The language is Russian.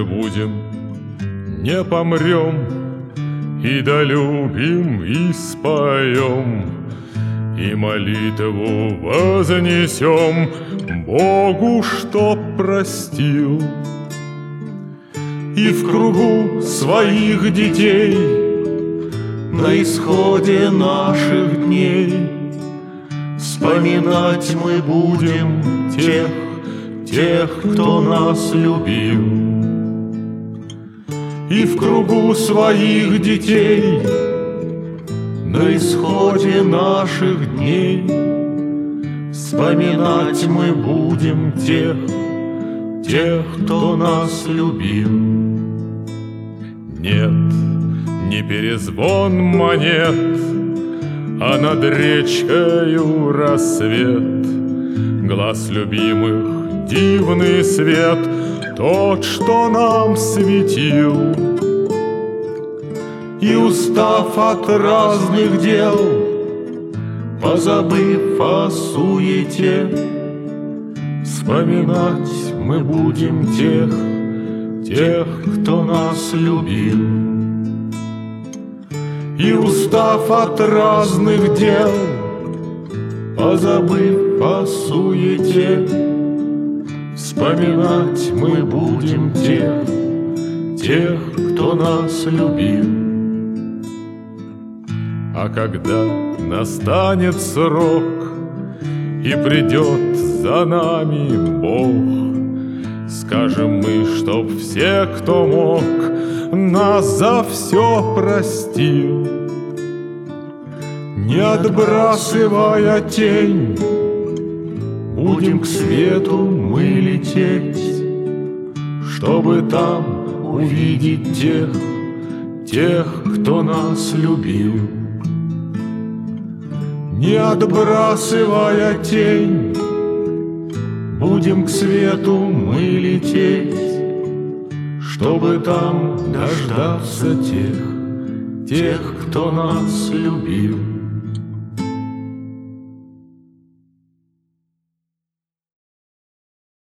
будем, не помрем, и долюбим, и споем, и молитву вознесем Богу, чтоб простил. И в кругу своих детей на исходе наших дней вспоминать мы будем тех, кто нас любил. И в кругу своих детей на исходе наших дней вспоминать мы будем тех, кто нас любил. Нет, не перезвон монет, а над речкою рассвет, глаз любимых дивный свет, тот, что нам светил. И устав от разных дел, позабыв о суете, вспоминать мы будем тех, кто нас любил. И устав от разных дел, позабыв о суете, вспоминать мы будем тех, кто нас любил. А когда настанет срок и придет за нами Бог, скажем мы, чтоб все, кто мог, нас за все простил. Не отбрасывая тень, будем к свету мы лететь, чтобы там увидеть тех, кто нас любил. Не отбрасывая тень, будем к свету мы лететь, чтобы там дождаться тех, кто нас любил.